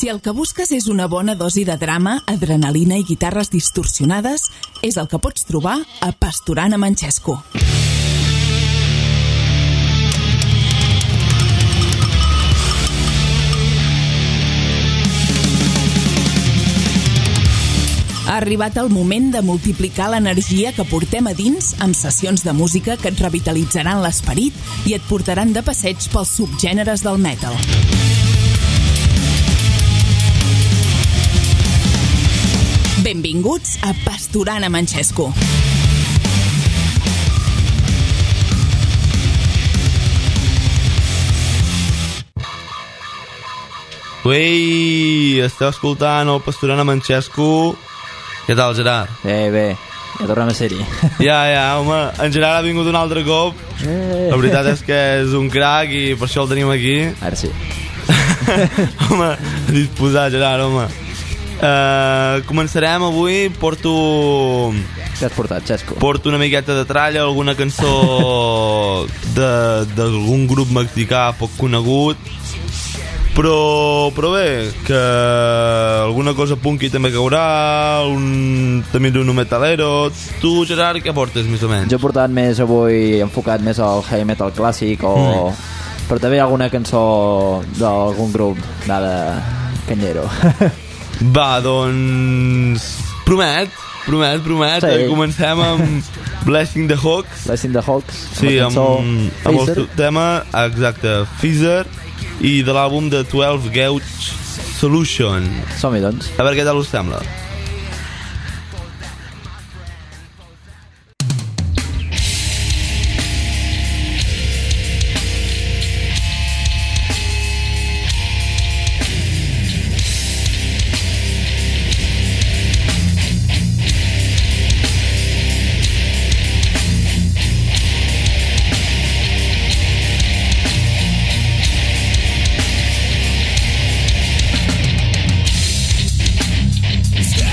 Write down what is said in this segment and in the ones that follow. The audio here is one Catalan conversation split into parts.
Si el que busques és una bona dosi de drama, adrenalina i guitarres distorsionades, és el que pots trobar a Pasturant a Manxesco. Ha arribat el moment de multiplicar l'energia que portem a dins amb sessions de música que et revitalitzaran l'esperit i et portaran de passeig pels subgèneres del metal. Benvinguts a Pasturant a Manxesco. Ei, esteu escoltant el Pasturant a Manxesco. Què tal, Gerard? Bé, ja tornem a ser-hi. Ja, home, en Gerard ha vingut un altre cop. La veritat és que és un crac i per això el tenim aquí. Ara sí. Home, disposat, Gerard, home. Començarem avui, Què has portat, Xesco? Porto una miqueta de tralla, alguna cançó d'algun grup mexicà poc conegut. Però bé, que alguna cosa punky també caurà, també un metalero. Tu, Gerard, què portes més o menys? Jo he portat més avui enfocat més al heavy metal clàssic però també alguna cançó d'algun grup de canyero. Va, doncs promet. Sí. Comencem amb Blessing the Hawks. Blessing the Hawks, sí, amb el seu tema, exacte, Feather, i de l'àlbum de 12 Gauge Solution. Som-hi, doncs. A veure què tal us sembla. Stay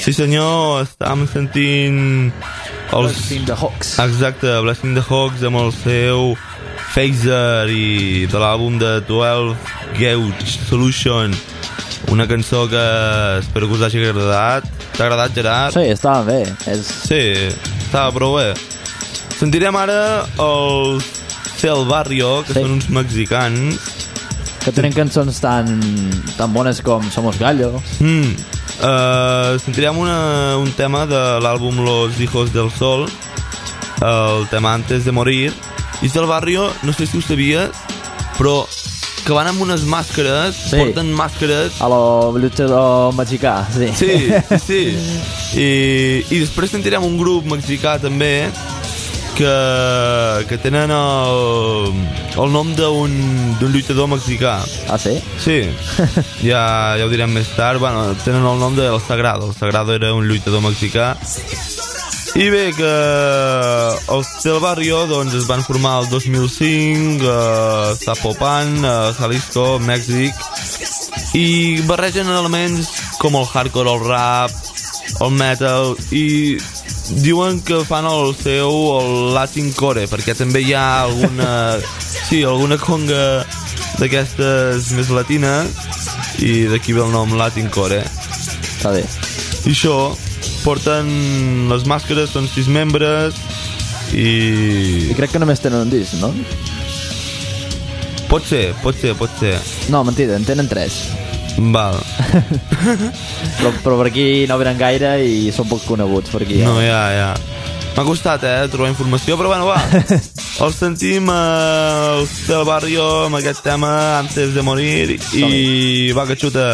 Sí senyor, estàvem sentint Blessing the Hawks. Exacte, Blessing the Hawks amb el seu Phaser i de l'àlbum de 12 Gauge Solution, una cançó que espero que us hagi agradat. T'ha agradat, Gerard? Sí, estava bé. Sí, estava prou bé. Sentirem ara els Cel Barrio, que són uns mexicans que tenen cançons tan bones com Somos Gallos. Sentirem un tema de l'àlbum Los Hijos del Sol, el tema Antes de Morir. I Cel Barrio, no sé si ho sabies, però que van amb unes màscares, porten màscares a lo luchador mexicà, sí. I després sentirem un grup mexicà també que tenen el nom d'un lluitador mexicà. Ah, sí? Sí, ja ho direm més tard. Bueno, tenen el nom de El Sagrado. El Sagrado era un lluitador mexicà. I bé, que els del Barrio doncs, es van formar el 2005 a Zapopan, a Jalisco, Mèxic, i barregen elements com el hardcore, el rap, el metal, i diuen que fan el Latin Core, perquè també hi ha alguna conga d'aquestes més latines, i d'aquí ve el nom Latin Core. Està bé. I això, porten les màscares, són 6 membres, i crec que només tenen un disc, no? Pot ser. No, mentida, en tenen 3. Val. però per aquí no venen gaire i són poc coneguts per aquí. No, ja. M'ha costat, trobar informació, però bueno, va. El sentim el del Barrio amb aquest tema Antes de Morir i va, que xuta.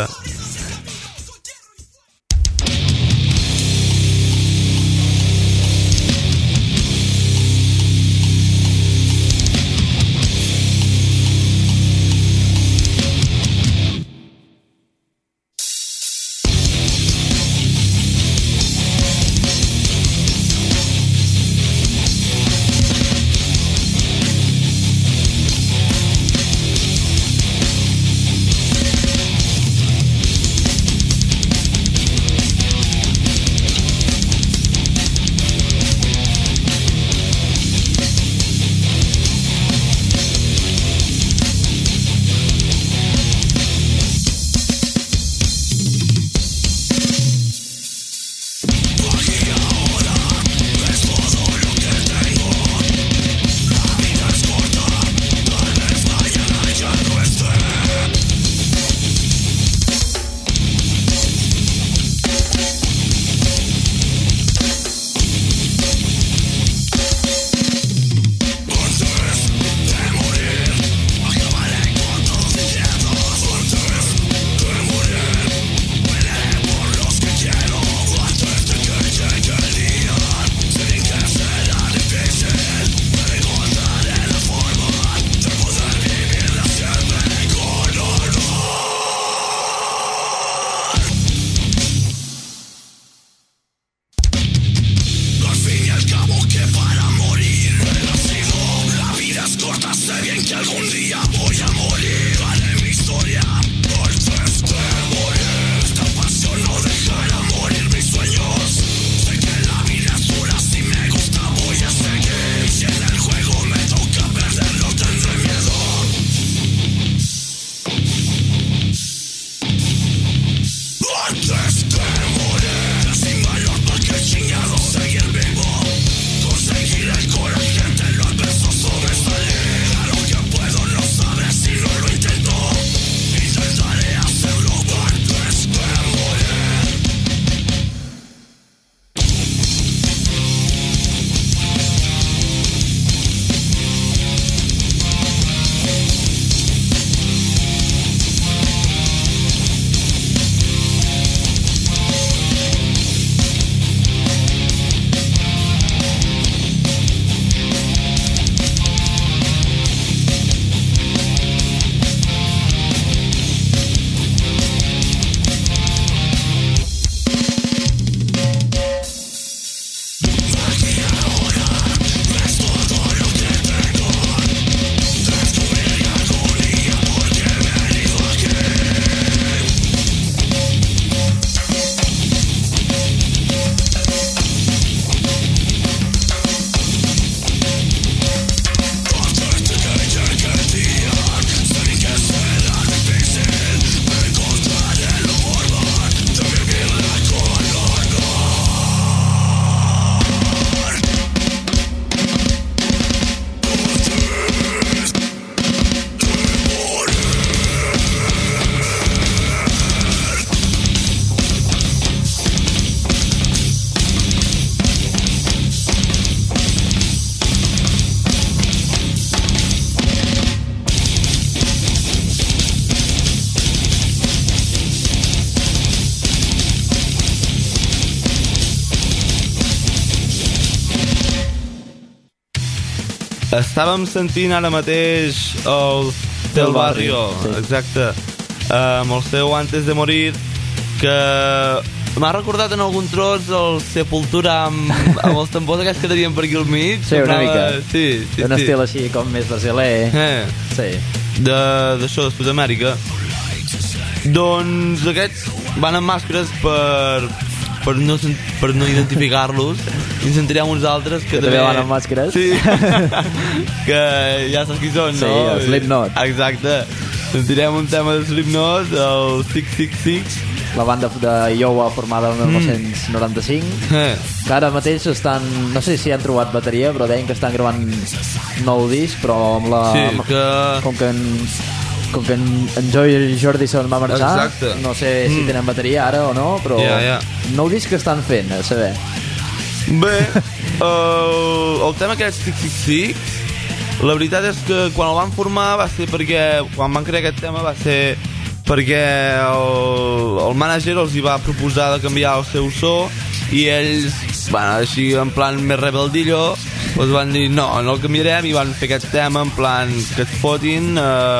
estàvem sentint ara mateix el Del Barrio, sí. Exacte, amb el seu Antes de Morir, que m'ha recordat en algun tros el Sepultura amb els tambors aquests que tenien per aquí al mig. Sí, una mica. Sí, un estil així com més brasiler. Sí. D'això, de Sud-amèrica. Doncs aquests van amb màscares per no identificar-los, i ens sentirem uns altres que també van amb màscares. Sí. Que ja saps qui són, no? Sí, Slipknot. Exacte. Sentirem un tema de Slipknot, el 666, la banda de Iowa formada el 1995, que ara mateix estan, no sé si han trobat bateria, però deien que estan gravant nou disc, però amb la... Sí, com que en Joy i Jordi se'n va marxar. Exacte. No sé si tenen bateria ara o no, però nou disc que estan fent, a saber. Bé, el tema aquest 666, la veritat és que quan el van formar va ser perquè, quan van crear aquest tema va ser perquè el mànager els hi va proposar de canviar el seu so, i ells, bueno, així en plan més rebeldillo, doncs van dir no el canviarem, i van fer aquest tema en plan que es fotin,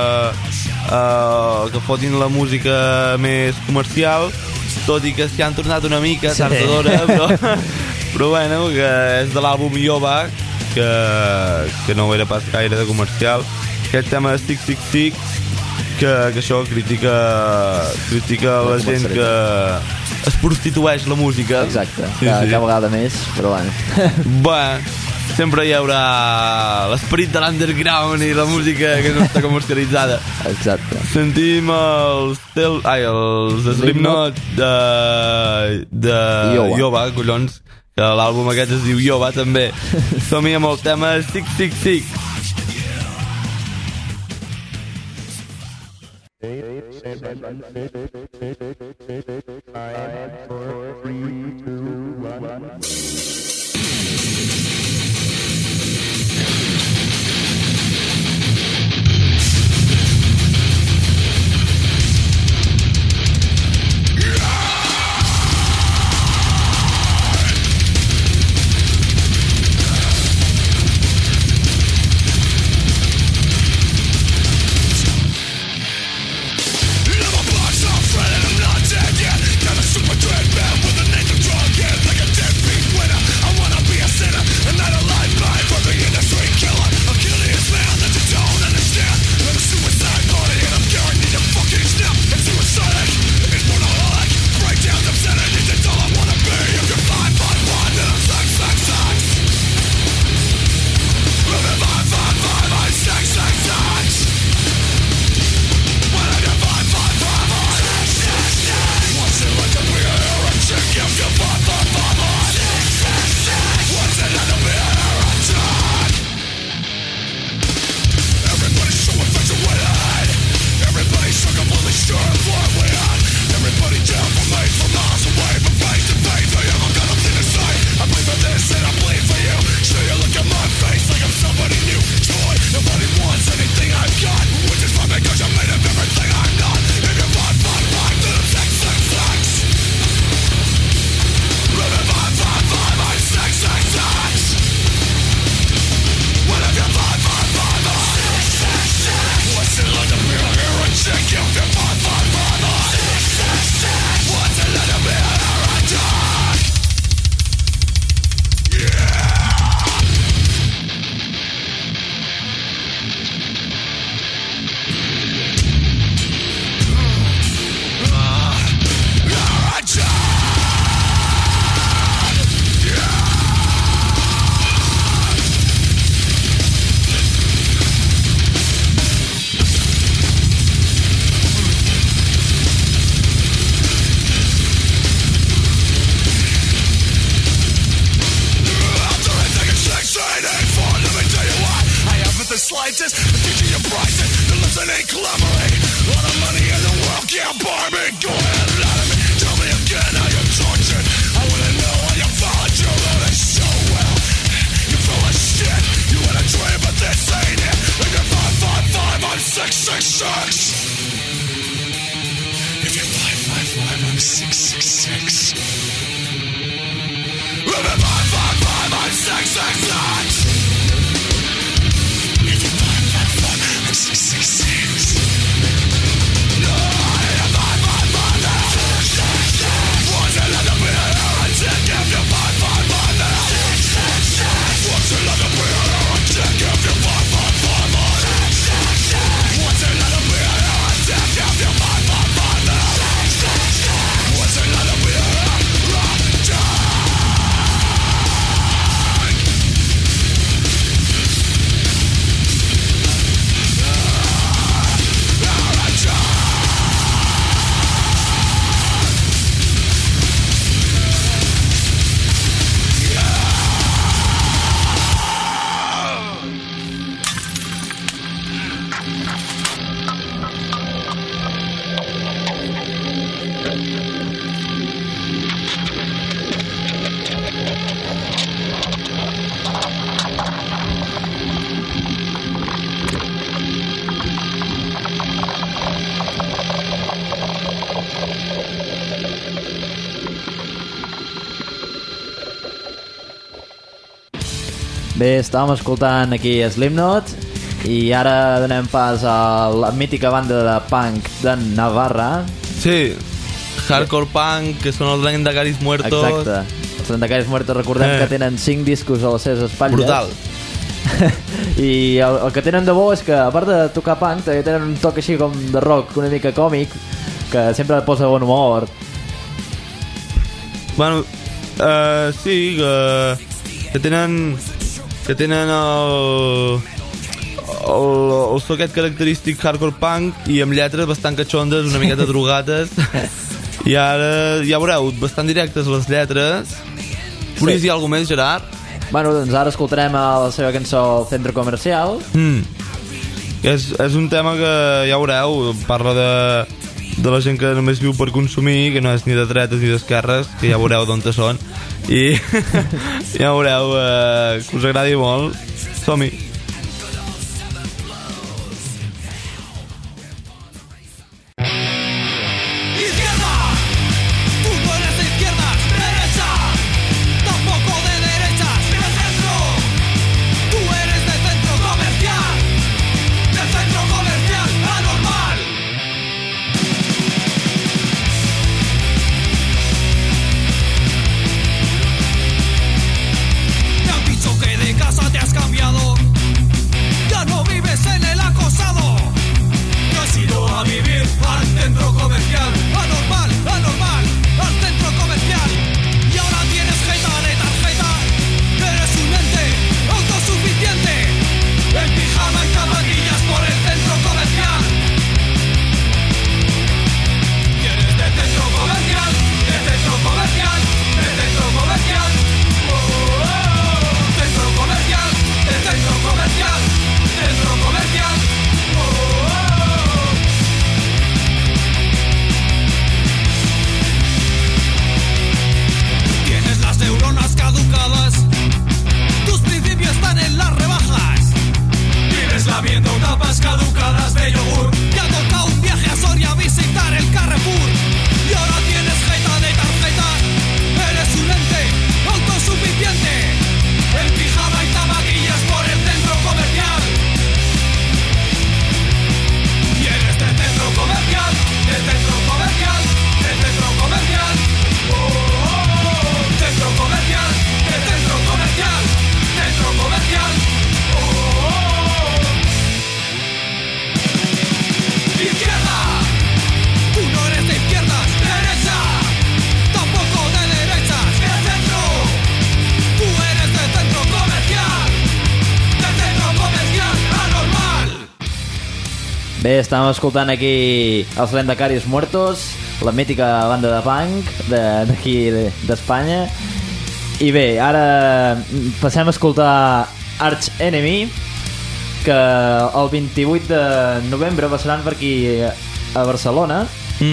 que fotin la música més comercial, tot i que s'hi han tornat una mica tardadora, però bueno, que és de l'àlbum Iowa, que no era pas gaire de comercial. Aquest tema de 666, que això critica la gent que es prostitueix la música. Exacte, cada vegada més, però bueno. Bé, sempre hi haurà l'esperit de l'underground i la música que no està comercialitzada. Exacte. Sentim els Slipknot de Iowa, collons, que l'àlbum aquest es diu Iowa també. Som-hi amb el tema 666. Bé, estàvem escoltant aquí Slipknot i ara donem pas a la mítica banda de punk de Navarra. Sí, hardcore punk, que són els Legendaris Muertos. Exacte, els Legendaris Muertos, recordem que tenen 5 discos a les seves espatlles. Brutal. I el que tenen de bo és que, a part de tocar punk, també tenen un toc així com de rock, una mica còmic, que sempre et posa bon humor. Bueno, sí, que tenen el so aquest característic hardcore punk i amb lletres bastant catxondes, una miqueta drogates. I ara ja veureu, bastant directes les lletres. Volies dir alguna més, Gerard? Bueno, doncs ara escoltarem la seva cançó Centro Comercial. És un tema que ja veureu, parla de la gent que només viu per consumir, que no és ni de dretes ni d'esquerres, que ja veureu d'on són, i ja veureu que us agradi molt. Som-hi. Bé, estàvem escoltant aquí els Legendaris Muertos, la mítica banda de punk d'aquí d'Espanya. I bé, ara passem a escoltar Arch Enemy, que el 28 de novembre passaran per aquí a Barcelona.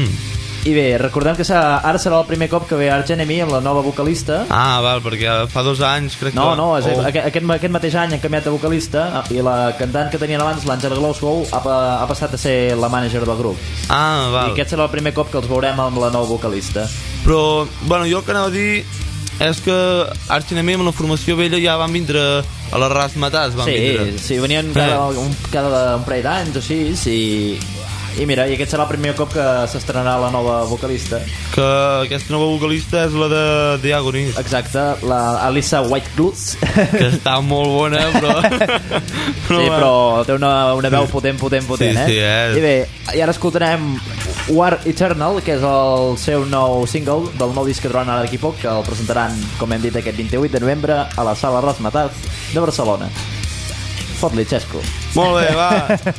I bé, recordem que ara serà el primer cop que ve Arch Enemy amb la nova vocalista. Ah, val, perquè fa 2 anys crec que... No, aquest mateix any han canviat de vocalista i la cantant que tenien abans, l'Àngela Glasgow, ha passat a ser la mànager del grup. Ah, val. I aquest serà el primer cop que els veurem amb la nova vocalista. Però, bueno, jo el que anava a dir és que Arch Enemy amb la formació vella ja van vindre A les Razzmatazz van vindre. Sí, venien cada un parell d'anys o així, i mira, i aquest serà el primer cop que s'estrenarà la nova vocalista. Que aquesta nova vocalista és la de The Agonies. Exacte, la Alyssa Whiteglass. Que està molt bona, però... Sí, però té una veu potent, sí, I bé, i ara escoltarem War Eternal, que és el seu nou single del nou disc que trobaran ara d'aquí poc, que el presentaran, com hem dit, aquest 28 de novembre a la Sala Razzmatazz de Barcelona. Fot-li, Xesco. Molt bé, va.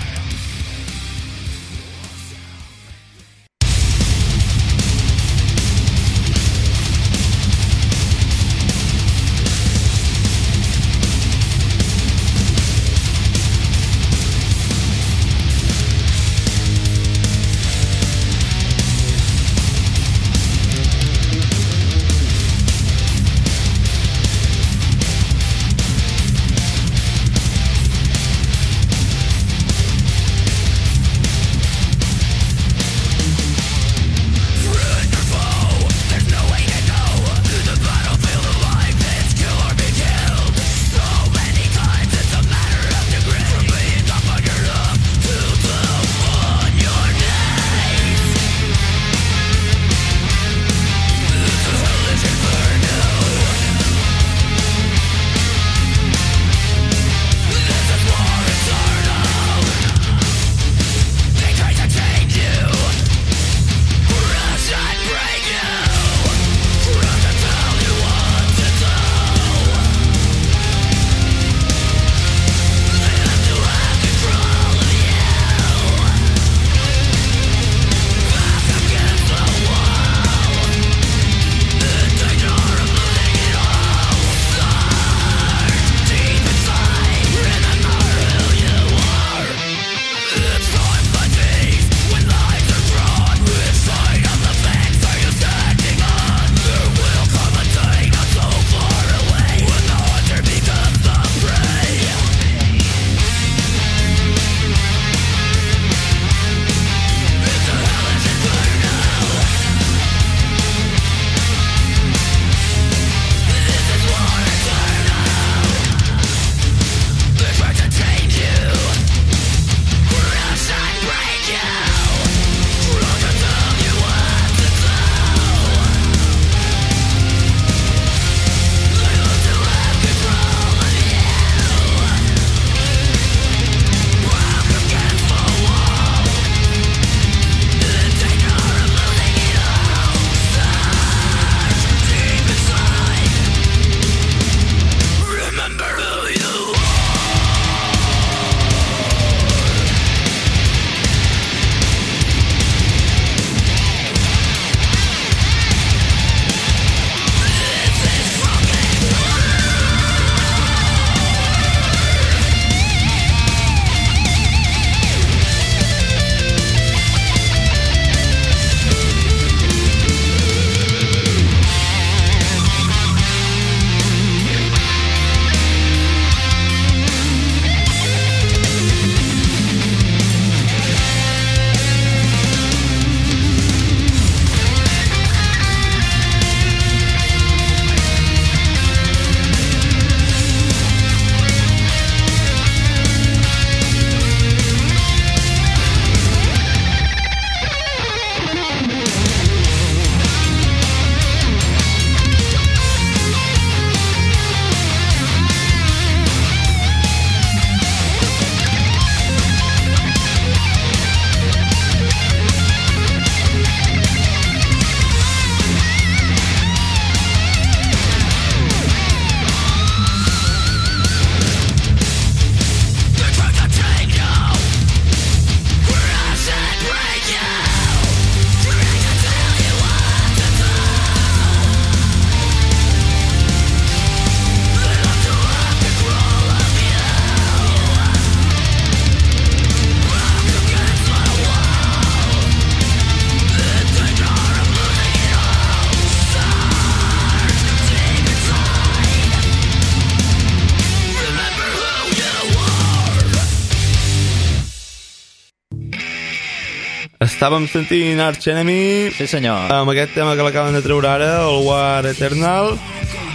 Estàvem sentint Arch Enemy, sí senyor, amb aquest tema que l'acaben de treure ara, el War Eternal,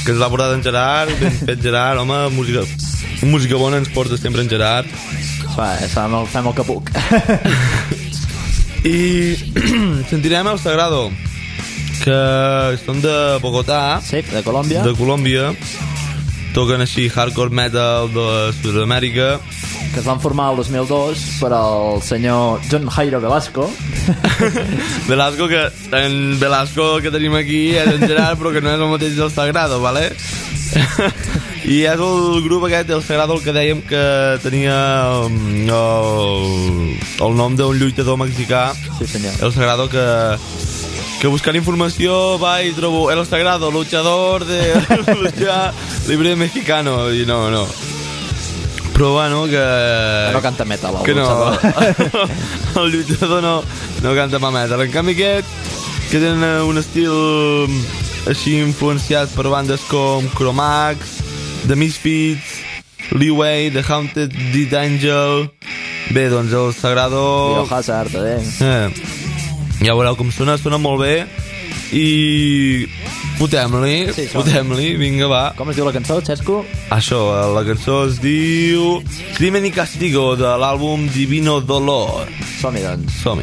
que ens l'ha portat en Gerard, ben fet Gerard, home, música bona ens porta sempre en Gerard. Fem el que puc. I sentirem El Sagrado, que són de Bogotà. Sí, de Colòmbia. De Colòmbia. Toquen així hardcore metal de Sud-amèrica, que es van formar el 2002 per al senyor John Jairo Velasco. Velasco, que en Velasco que tenim aquí és en Gerard, però que no és el mateix del Sagrado, ¿vale? I és el grup aquest, El Sagrado, el que dèiem que tenia el nom d'un lluitador mexicà. Sí, senyor. El Sagrado, que buscant informació va i trobo El Sagrado, luchador de lucha libre mexicano, i no. Però bueno, que no canta metal, el que luchador. No, el lluitador no canta metal. En canvi aquest, que tenen un estil així influenciat per bandes com Chromax, The Misfits, Leeway, The Haunted, Dead Angel. Bé, doncs El Sagrado... Biohazard, ja veureu com sona molt bé. I fotem-li, sí, vinga, va. Com es diu la cançó, Xesco? Això, la cançó es diu Crimen y Castigo, de l'àlbum Divino Dolor. Som-hi, doncs. Som-hi.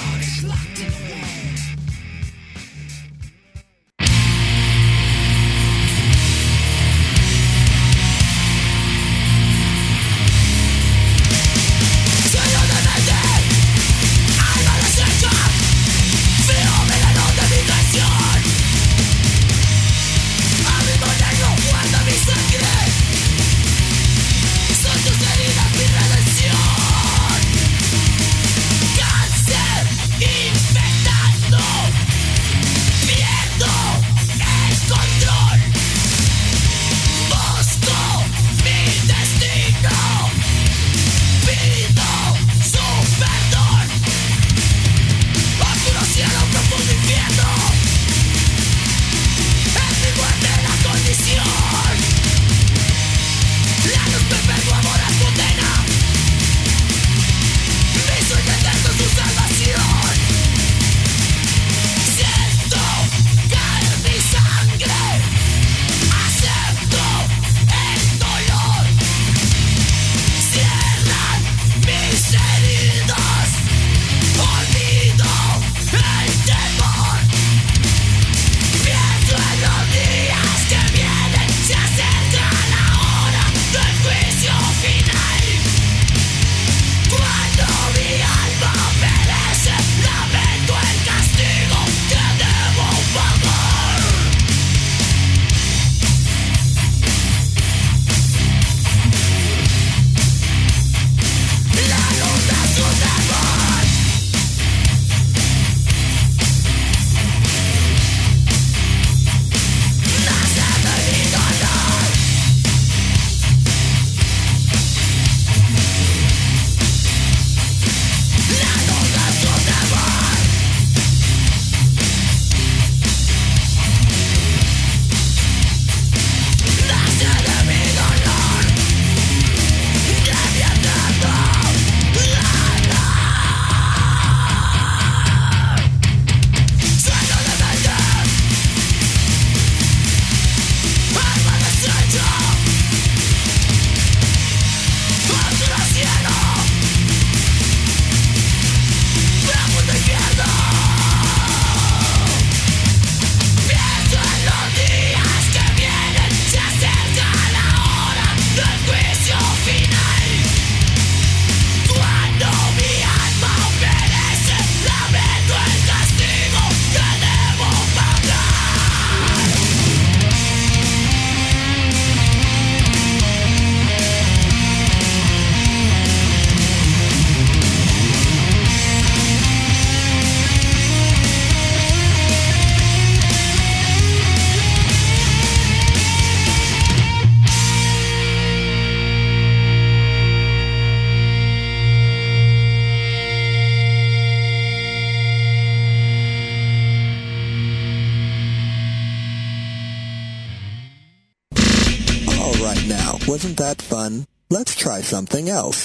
Wasn't that fun? Let's try something else.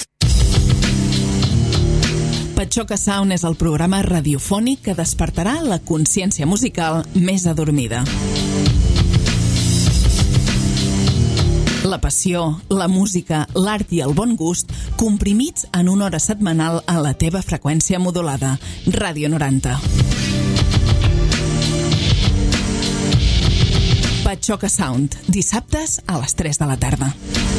Patxoca Sound és el programa radiofònic que despertarà la consciència musical més adormida. La passió, la música, l'art i el bon gust comprimits en una hora setmanal a la teva freqüència modulada. Ràdio 90. Patxoca Sound, dissabtes a les 3 de la tarda.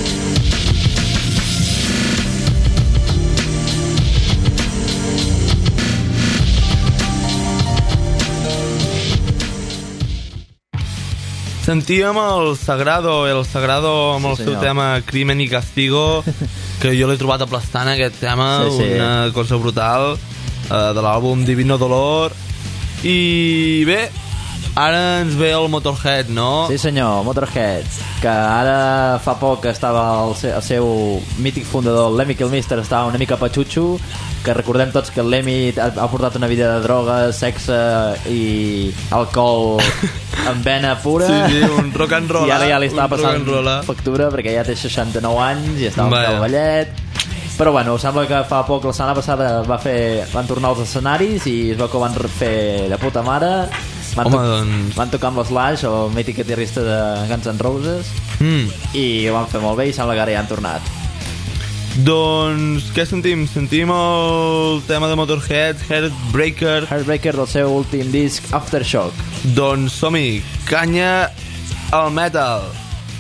Sentíem el Sagrado amb el seu tema Crimen y Castigo, que jo l'he trobat aplastant, aquest tema, una cosa brutal, de l'àlbum Divino Dolor. I bé, ara ens ve el Motorhead, no? Sí senyor, Motorhead, que ara fa poc estava el seu mític fundador, Lemmy Kilmister, estava una mica patxutxo, que recordem tots que el Lemmy ha portat una vida de drogues, sexe i alcohol en vena pura. Sí, un rock and roll. I ara ja li estava passant factura perquè ja té 69 anys i està un calvallet. Però bueno, sembla que fa poc, la setmana passada van tornar als escenaris i es veu que ho van fer de puta mare. Van tocar amb l'Slash, el mític guitarrista de Guns N' Roses, i ho van fer molt bé i sembla que ara ja han tornat. Doncs què sentim? Sentim el tema de Motorhead, Heartbreaker del seu últim disc, Aftershock. Doncs som-hi, canya al metal.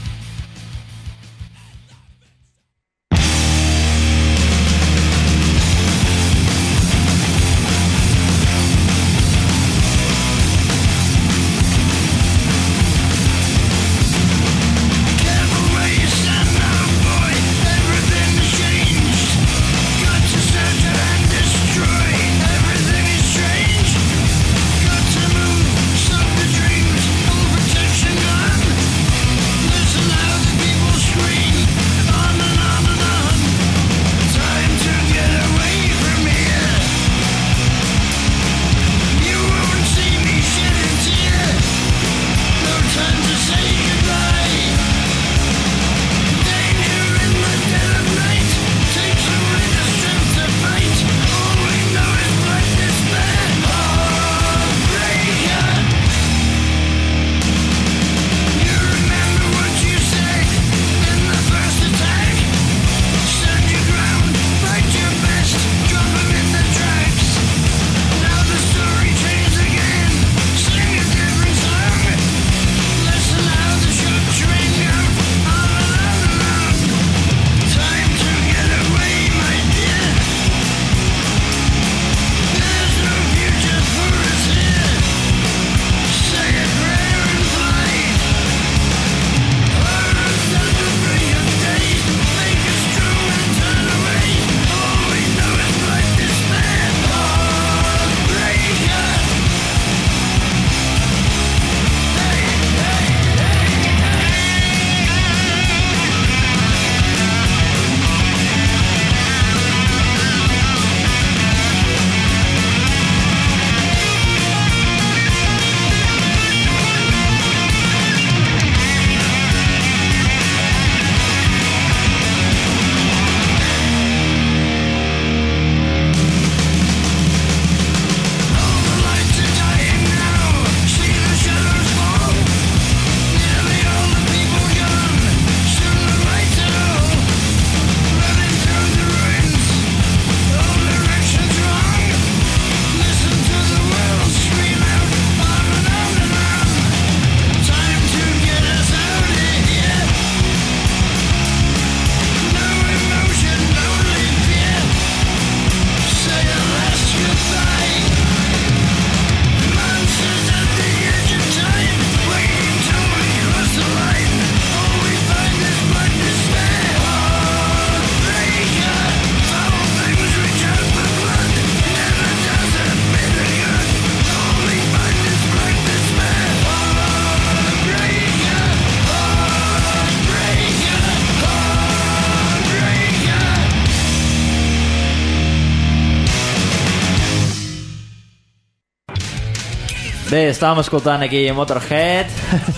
Bé, estàvem escoltant aquí Motorhead,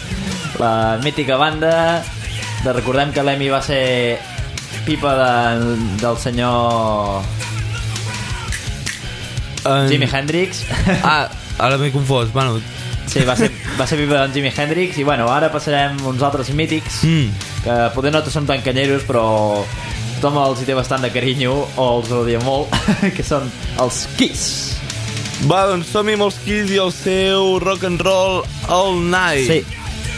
la mítica banda. Recordem que l'Emi va ser pipa del senyor Jimi Hendrix. Ara m'he confós. Bueno, Sí, va ser viva en Jimi Hendrix. I bueno, ara passarem uns altres mítics que poder no són tan canyeros, però tothom els hi té bastant de carinyo o els odia molt, que són els Kiss. Va, doncs som-hi amb els Kiss i el seu Rock and Roll All Night. Sí.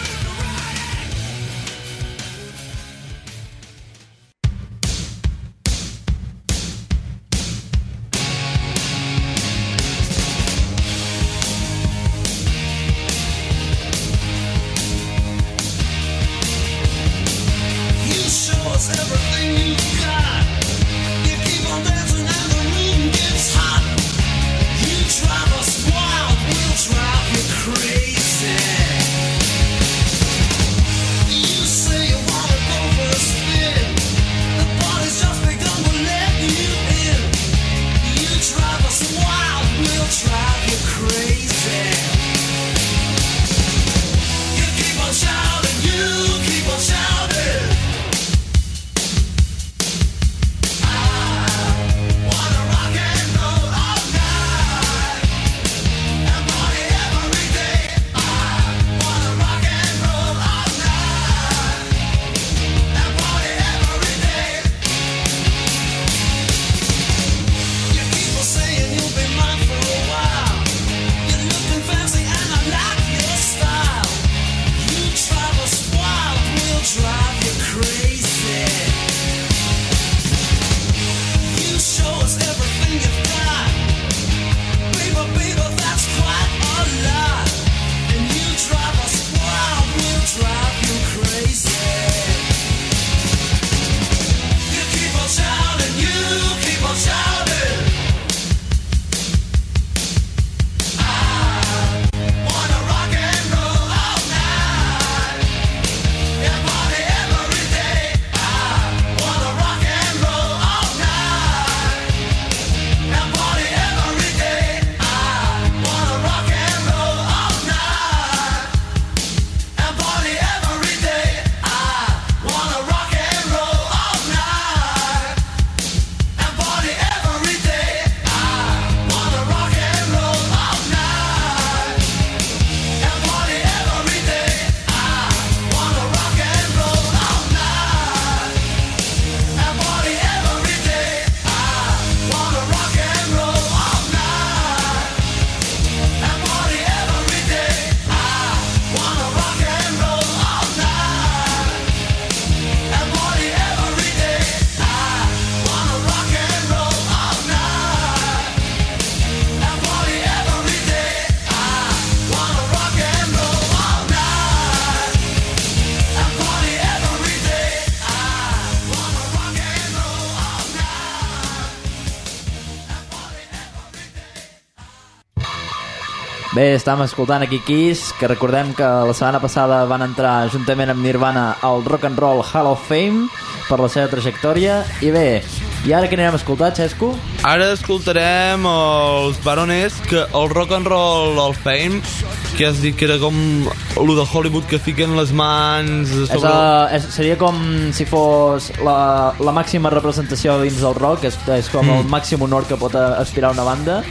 Bé, estàvem escoltant aquí Kiss, que recordem que la setmana passada van entrar juntament amb Nirvana al Rock and Roll Hall of Fame per la seva trajectòria. I bé, i ara què anirem a escoltar, Xesco? Ara escoltarem els Baroness, que el Rock and Roll Hall of Fame, que has dit que era com el de Hollywood, que fiquen les mans sobre... Seria com si fos la màxima representació dins del rock, és com el màxim honor que pot aspirar una banda.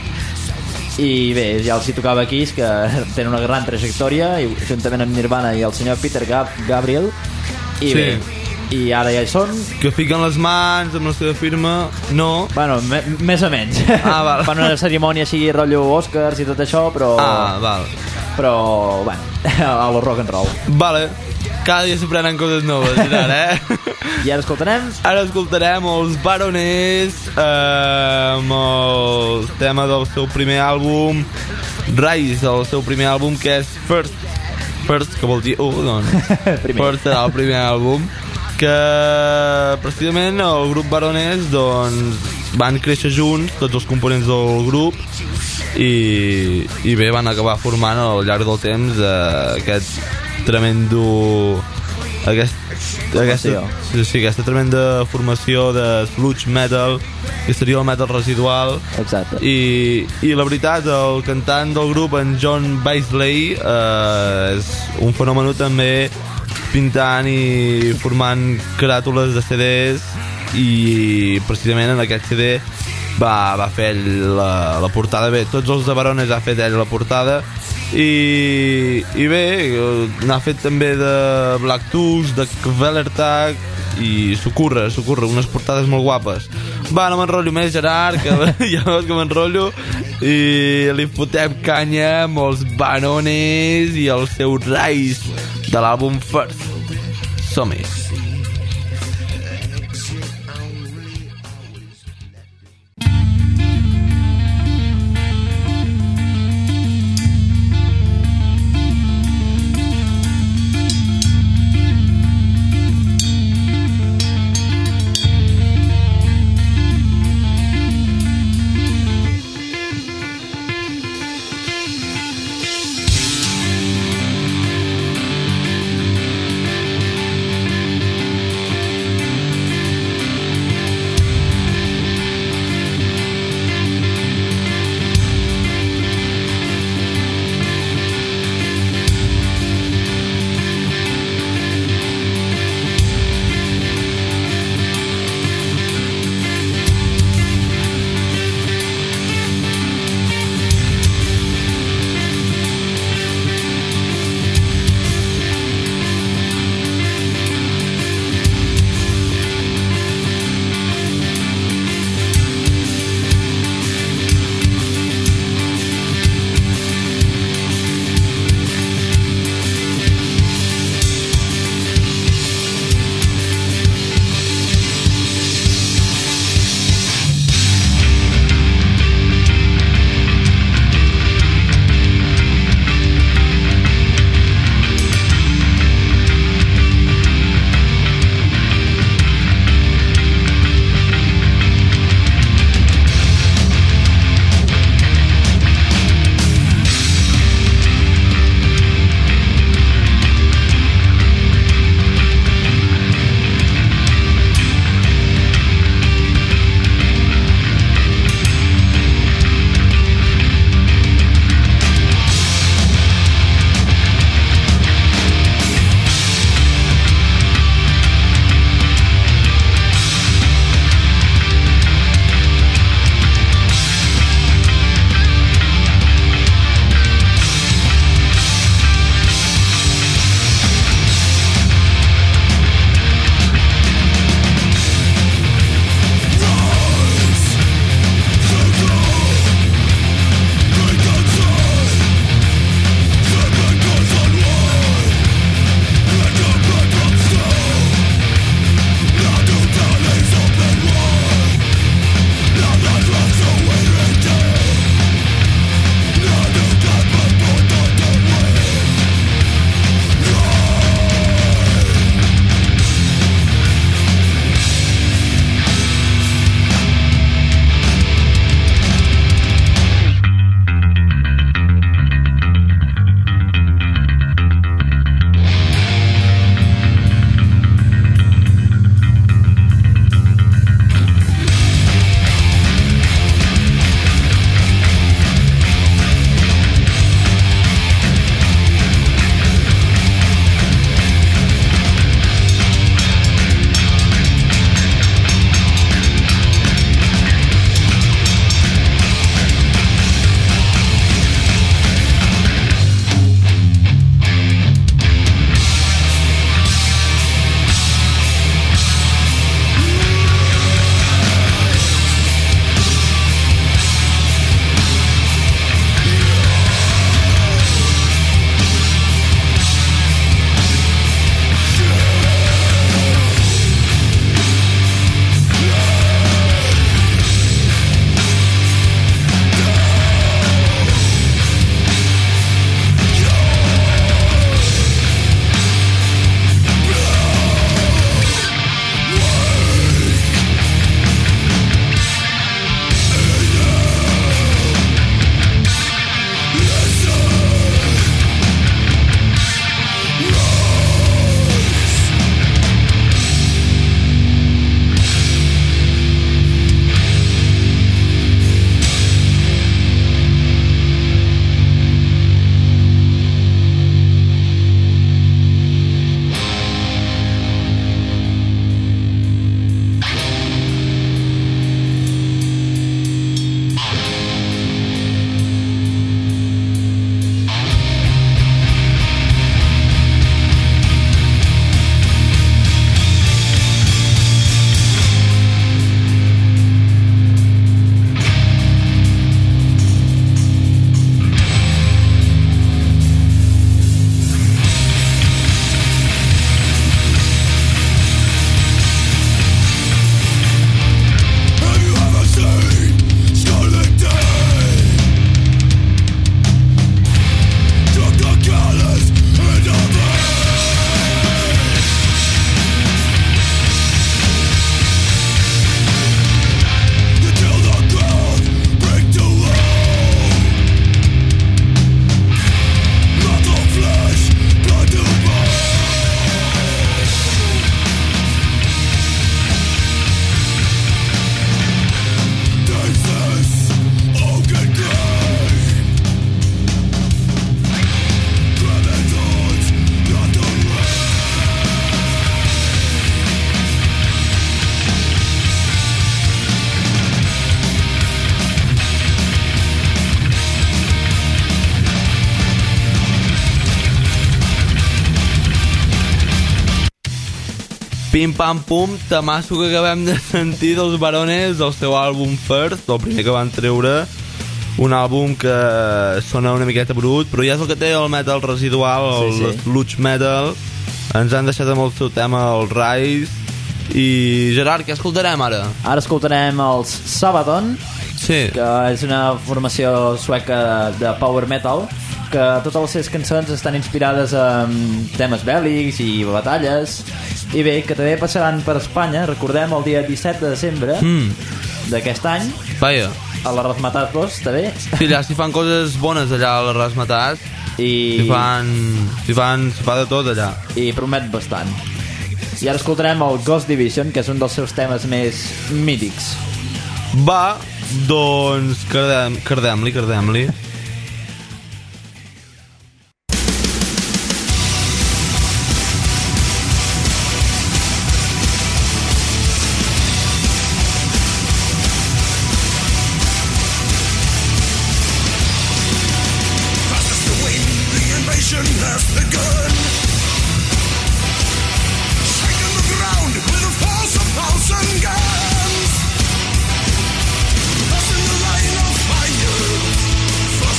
I bé, ja els hi tocava Kiss, que tenen una gran trajectòria, i juntament amb Nirvana i el senyor Peter Gabriel. I bé, i ara ja hi són. Que fiquen les mans amb la seva firma, no? Bueno, més o menys. Val. Fan una cerimònia així, rotllo Oscars i tot això, però... val. Però, bueno, a lo rock and roll. Vale. Cada dia s'aprenen coses noves, ara, I ara escoltarem? Ara escoltarem els Baroness amb el tema del seu primer àlbum, Rise, el seu primer àlbum, que és First, que vol dir doncs First serà el primer àlbum, que precisament el grup Baroness doncs van créixer junts, tots els components del grup, i bé, van acabar formant al llarg del temps aquest tremendo aquesta tremenda formació de sludge metal, que seria el metal residual. Exacte. I la veritat, el cantant del grup, en John Baisley, és un fenomen també, pintant i formant caràtules de CDs, i precisament en aquest CD va fer ell la portada. Bé, tots els de Baroness ha fet ell la portada, i bé, n'ha fet també de Black Tools, de Kvelertag i s'ocorre, unes portades molt guapes. Va, no m'enrotllo més, Gerard, que ja veus que m'enrotllo, i li fotem canya amb els Banones i el seu Rise de l'àlbum First. Som-hi. Pim Pam Pum, tamasso que acabem de sentir dels Barones, el seu àlbum First, el primer que van treure, un àlbum que sona una miqueta brut, però ja és el que té el metal residual, el sludge metal. Ens han deixat amb el seu tema, el Rise. I Gerard, què escoltarem ara? Ara escoltarem els Sabaton, sí, que és una formació sueca de power metal, que totes les seves cançons estan inspirades en temes bèl·lics i batalles. I bé, que també passaran per Espanya, recordem, el dia 17 de desembre d'aquest any. Vaja. A la Razmataz 2, també. Sí, allà s'hi fan coses bones allà a la Razmataz. I... S'hi fa de tot allà. I promet bastant. I ara escoltarem el Ghost Division, que és un dels seus temes més mítics. Va, doncs cardem-li. Fire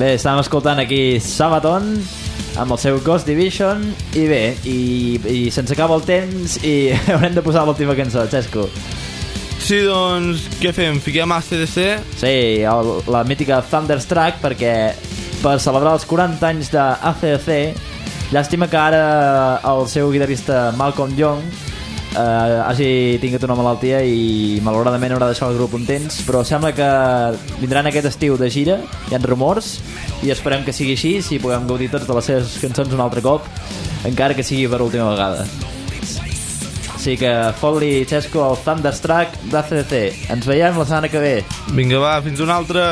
Bé, estàvem escoltant aquí Sabaton amb el seu Ghost Division i bé, i se'ns acaba el temps i haurem de posar l'última cançó, Xesco. Sí, doncs, què fem? Fiquem ACDC? Sí, la mítica Thunderstruck, perquè per celebrar els 40 anys d'ACDC, llàstima que ara el seu guitarrista Malcolm Young hagi tingut una malaltia i malauradament haurà de deixar el grup un temps, però sembla que vindran aquest estiu de gira, hi ha rumors, i esperem que sigui així, si puguem gaudir tots de les seves cançons un altre cop, encara que sigui per última vegada. Així que fot-li, Xesco, el Thunderstruck d'ACDC. Ens veiem la setmana que ve. Vinga, va, fins una altra.